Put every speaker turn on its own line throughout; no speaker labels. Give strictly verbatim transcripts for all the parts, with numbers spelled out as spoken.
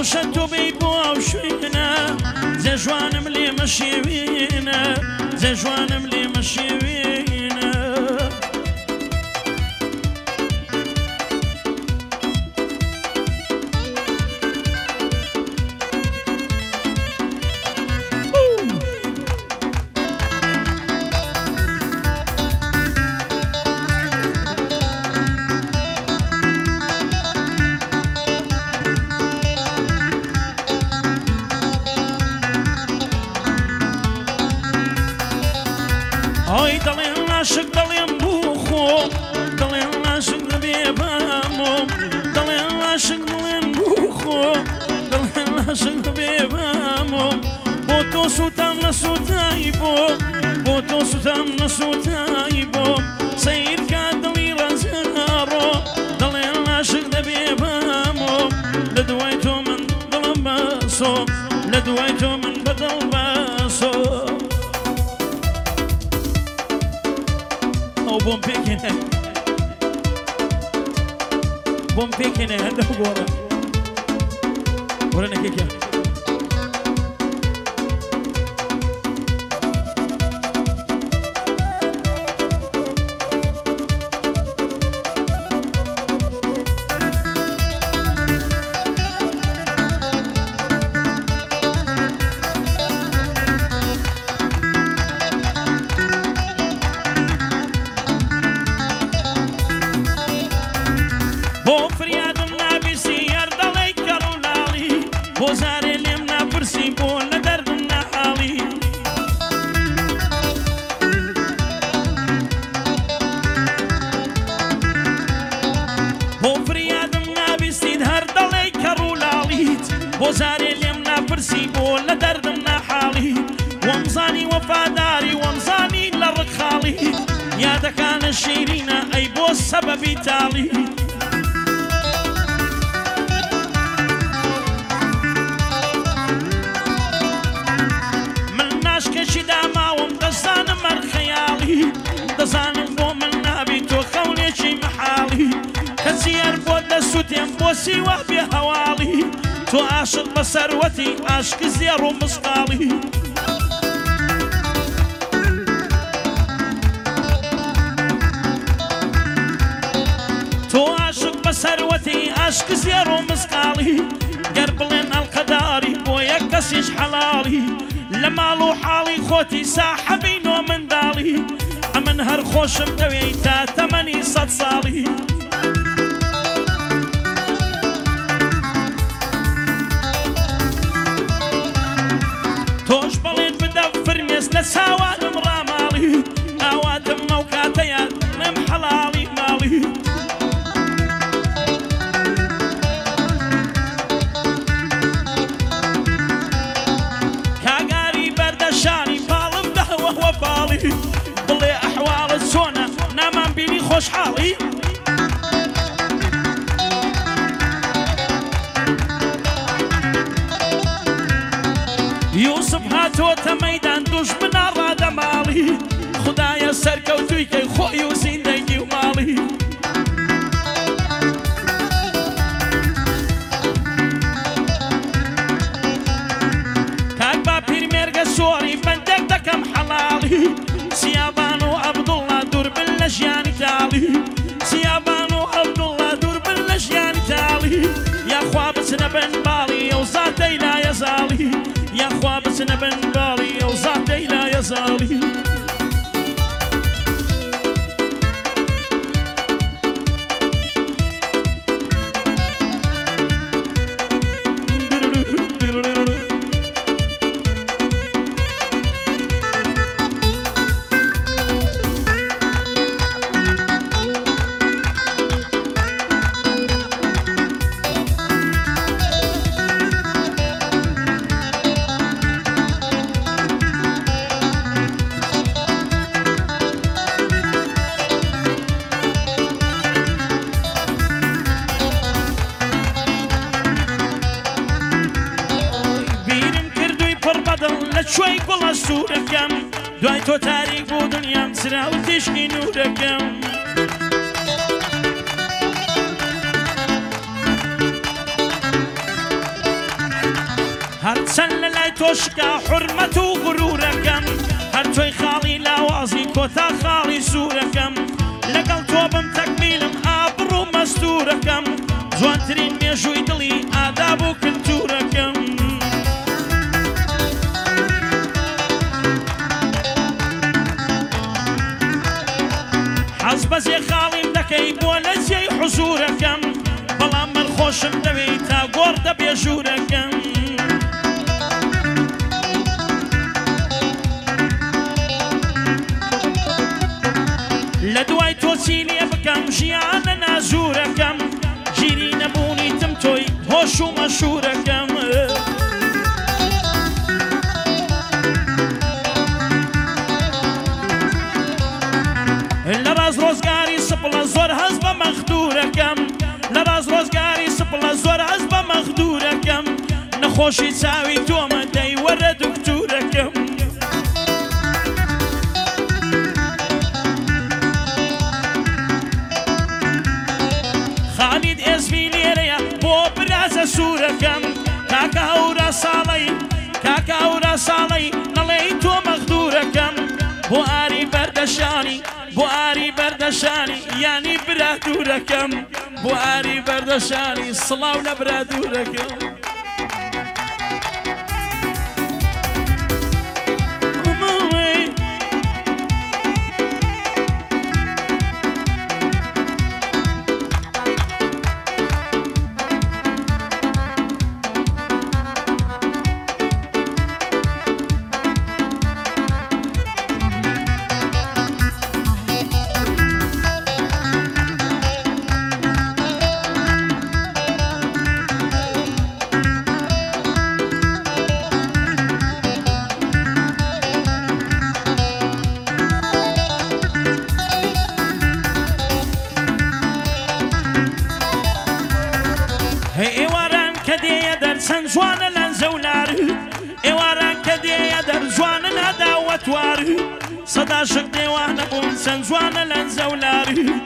خۆشە تۆ بێی بۆ ئەو شوێنە جێ جوانم لێ مەشێوێنە جێ جوانم لێ مەشێوێنە ئەی دەڵێن عاشق دەڵێن بوو خۆ دەڵێن عاشق دەبێ بامۆ دەڵێن عاشق دەڵێن بوو خۆ دەڵێن عاشق دەبێ بامۆ بۆ تۆ سوتام نەسوتایی بۆ بۆ تۆ سوتام نەسوتایی بۆ سەیر کات دڵی ڕەنجەڕۆ دەڵێن عاشق دەبێ بامۆ لە دوای تۆ من دڵم بەسۆ لە دوای تۆ من بەدڵ بەسۆ بۆم پێکێنە بۆم پێکێنە هەندە گۆڕە وەرە نەکێکە بۆ فریادم نابیسی یار دەڵێی کەڕ و لاڵی بۆ زارێ لێم ناپرسی بۆ لە دەردم نەحاڵی بۆ فریادم نابیستیت هەر دەڵێی کەڕ و لاڵیت بۆ زارێ لێم ناپرسی بۆ لە دەردم نەحاڵی وەمزانی وەفاداری وەمزانی لە ڕقخاڵی یادەکانە شیرینە ئەی بۆ سەبەبی تاڵی کەشی داماوم دەزانم هەر خەیاڵی دەزانم بۆ من نابی تۆ خەونێکی مەحاڵی کەچی هەر بۆ دەسووتێم بۆ سیوا بێ هەواڵی تۆ عاشق بە سەروەتی عاشق زێڕ و مسقاڵی تۆ عاشق بە سەروەتی عاشق زێڕ و مسقاڵی گەر بڵێن ئەڵقەداری بۆ یەک کەسیش حەڵاڵی لە ماڵ و حاڵی خۆتی ساحەبی نۆ منداڵی ئەمن هەر خۆشم دەوێی تا تەمەنی سەد ساڵی تۆش بەڵێن بدە فرمێس لە چاوانم ڕاماڵی ئاواتم ئەو کاتەیە نەم حەڵاڵی ماڵی بڵێ ئەحواڵت چۆنە نامان بینی خۆشحاڵی یوسف هاتۆتە مەیدان دوژمنە ڕادەماڵی خودایە سەرکەوتووی کەی خۆی و زیندەگی و ماڵی کاک با پیرمێرگە سۆری بەندێک دەکەم حەڵاڵی سیابان و عەبدوڵڵا دووربن لە ژیانی تاڵی سیابان و عەبدوڵڵا دووربن لە ژیانی تاڵی یاخوا بچنە بن باڵی ئەو زاتەی لایەزاڵی یاخوا بچنە بن باڵی ئەو زاتەی لایەزاڵی شوي والله سوركم دوایتۆ تاریک بوو دنیام سراو تشکی نورەکەم هەرچەند لە لای تۆشکا حورمەت و غرورەکەم هەر تۆی خاڵی لاوازی کۆتا خاڵی سوورەکەم لەگەڵ تۆ بم تەکمیلم ئابڕوو مەستوورەکەم جوانترین مێژووی دڵی ئاداب و کلتورەکەم حەز بە جێ خاڵیم دەکەی بۆ لە جێی حوزورەکەم بەڵام من خۆشم دەوێت تا گۆڕ دەبێ ژوورەکەم لە دوای تۆچی لێ بکەم ژیانە نازوورەکەم گیری نەبوونی تم تۆی هۆش و مەشهورەکەم لە ڕاز ڕۆزگاری سپڵە زۆر هەز بە مەخدورەکەم لە ڕاز ڕۆزگاری سپڵە زۆر هەز بە مەخدورەکەم نەخۆشی چاوی تۆمە دەی وەرە دکتورەکەم خالید ئێزمی لێرەیە بۆ برازە سوورەکەم کاکە هەورە ساڵەی کاکە هەورە ساڵەی نەڵێی تۆ مەخدورەکەم بۆ ئاری بەردەشانی بۆ ئاری بەردەشانی یانی برادوورەکەم بۆ ئاری بەردەشانی سڵاو لە برادوورەکەم ئێواران کە دێیە دەرچەند جوانە لەنزەولار ئێواران کە دێیە دەرجوانە ناداوەتوار سەدا شک دێوانە بوون چەند جوانە لەنزەولار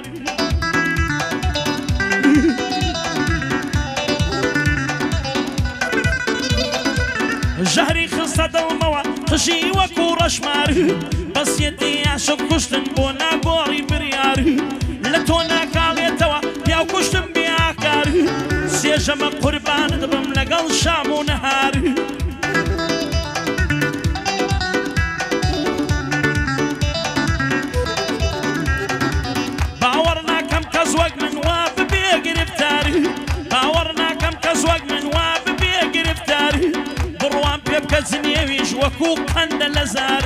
ژەهری خستە دڵمەوە قژی وەکو ڕەشمار بەسیەتی یاشق کوشتن بۆ ناگۆڕی بریار لە تۆ ناکاڵێتەوە پیاو کوشتم بیاکار سێژەمە قوربانت بم لەگەڵ شام و نەهار باوەڕ ناکەم کەس وەک من وا ببێ گرفتار باوەڕ ناکەم کەس وەک من وا ببێ گرفتار بڕوان پێ بکە جنێویش وەکو قەندە لە زار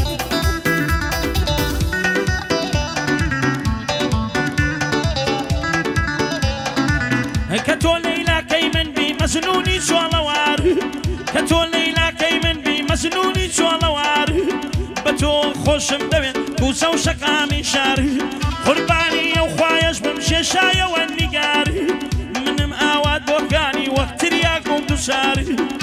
کە تۆ لەیلاکەی من بی مەجنونی جوڵەوار کە تۆ لەیلاکەی من بی مەجنونی جوڵەوار بە تۆ خۆشم دەوێت کوچە و شەقامی شار قوربانی ئەو خوایەش بم شێشایەوە نیگار منم ئاوات بۆکانی وەختریا گوم دووشار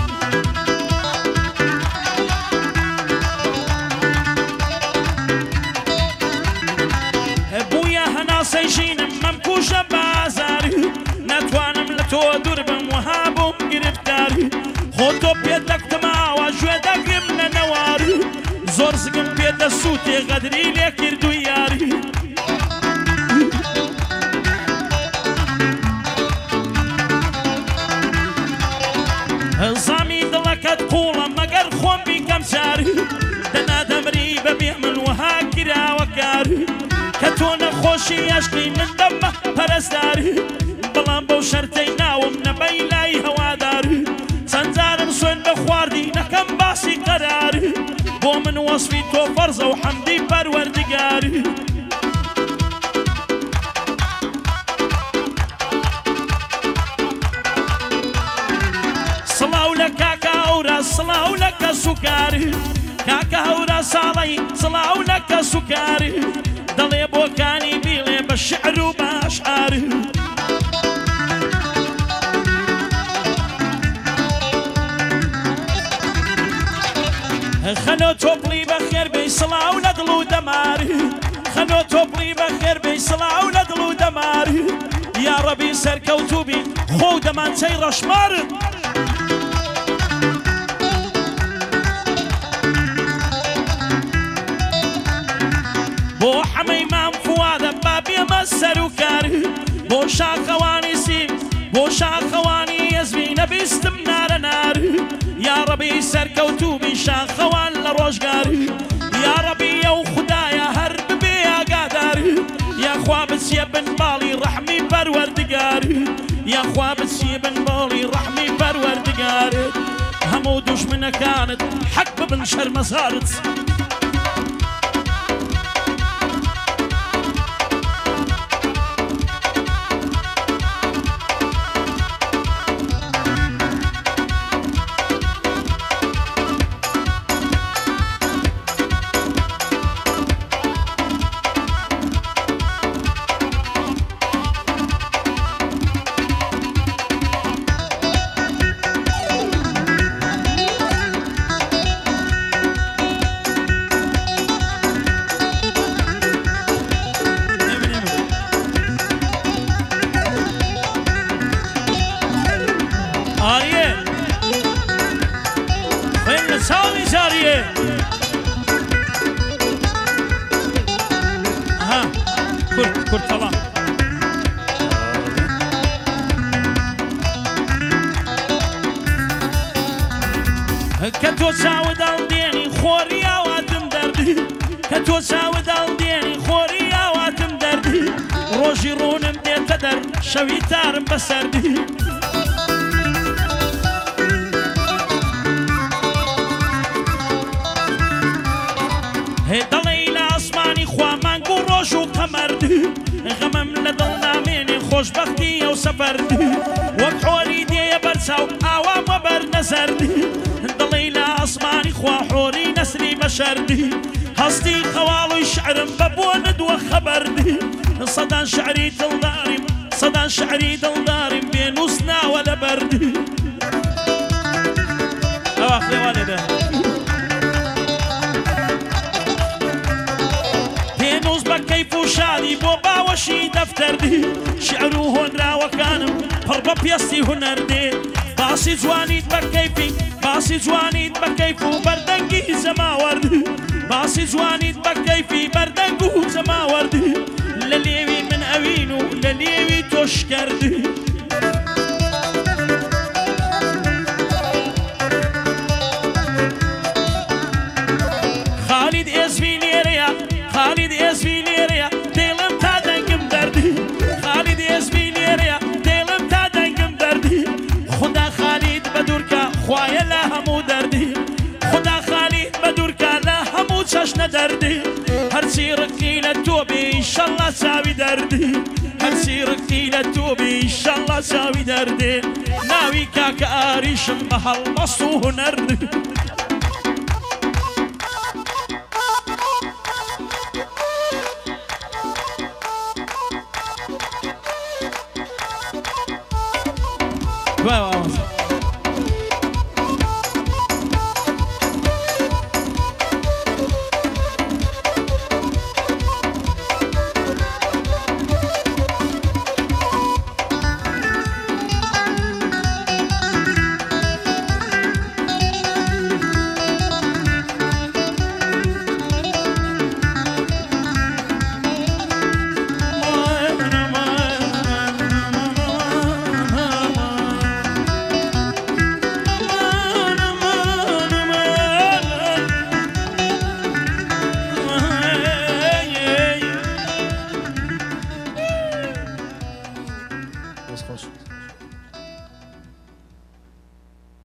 بوویە هەناسەی ژینم مەمکوژە بازار ناتوانم لە تۆ دوور بم وەها بووم گرفتار خۆ تۆ پێت دەکتماوە گوێ دەگرم لە نەوار زۆر زگم پێدە سووتێ غەدری لێ کردووی یاری زامی دڵەکەت قوڵە مەگەر خۆم بیکەم جار دەنادەمری بەبێ من وەها کراوە کار کە تۆ نەخۆشی عەشقی من دەمە پەرستار بەڵام بەو شەرتەی ناوم نەبەی لای هەوادار چەند جارم سوێن بە خواردی نەکەم باسی قەرار بۆ من وەسفی تۆ فەرزە و حەمدی پەروەردگار سڵاو لە کاکە هەورە سڵاو لە کەس و کار کاکە هەورە ساڵەی سڵاو لە کەس و کار دەڵێ بۆکانی بیڵێ بە شعر و بە ئەشعار خەنۆ تۆپڵی بە خێر بێی سڵاو لە دڵ و دەمار خەنۆ تۆپڵی بە خێر بێی سڵاو لە دڵ و دەمار یا ڕەبی سەرکەوتوو بین خۆ دەمانچەی ڕەشمار بۆ حەمەی مام فوادە با بێمە سەر و کار بۆ شاخەوانی سیم بۆ شاخەوانی ئەزمی نەبیستم نارە نار یا ڕەبی سەرکەوتوبی شاخەوان لە ڕۆژگار یا ڕەبی ئەو خودایە هەر ببێ ئاگادار یاخوا بچیە بنباڵی ڕەحمی پەروەردگار یاخوا بچیە بنباڵی ڕەحمی پەروەردگار هەموو دوژمنەکانت حەق ببن شەرمەزارت کورد تەڵام کە تۆ چاوە دەڵدێنی خۆری ئاواتم دەردی کە تۆ چاوە دەڵدێنی خۆری ئاواتم دەردی ڕۆژی ڕوونم دێتە دەر شەوی تارم بەسەردی هێ دەڵێی لە ئاسمانی خوا مانگ و ڕۆژ و قەمەرد غەمەم لە دڵ نامێنێ خۆشبەختی ئەو سەفەرد وەک حۆری دێیە بەرچاو ئاوام وەبەر نەزەرد دڵێی لە ئاسمانی خوا حۆری نەسری بەشەردی هەستی خەواڵوی شعرم بە بۆ نەدووە خەبەردی سەدان شعری دڵداریم سەدان شعری دڵداریم بێنووس ناوە لە بەردی ئەوە خێوانێدە پێنووس بە کەیف و شادی بۆ باوەشی دەفتەردی شعر و هۆنراوەکانم پڕ بە پێستی هونەردێ باسی جوانیت بە کەیفی باسی جوانیت بە کەیف و بەردەنگی زەماوەردی باسی جوانیت بە کەیفی بەردەنگ و زەماوەردی لە لێوی من ئەوین و لە لێوی تۆش کردی خالید ئێزمی لێرەیە خالید ئێزمی لێرەیە دێڵم تا دەنگم دەردی خالید ئێزمی لێرەیە دێڵم تا دەنگم دەردی خدا خالید بە دوورکە خوایە لە هەموو دەردی خدا خالید بە دوورکە لە هەموو چەشنە دەردی هەرچی ڕقی لە تۆ بێ ئینشەڵڵا چاوی دەردی هەرچی ڕقی لە تۆ بێ ئینشەڵڵا چاوی دەردێ ناوی کاکە ئاریشم بە هەڵمەست و هونەردی Wow.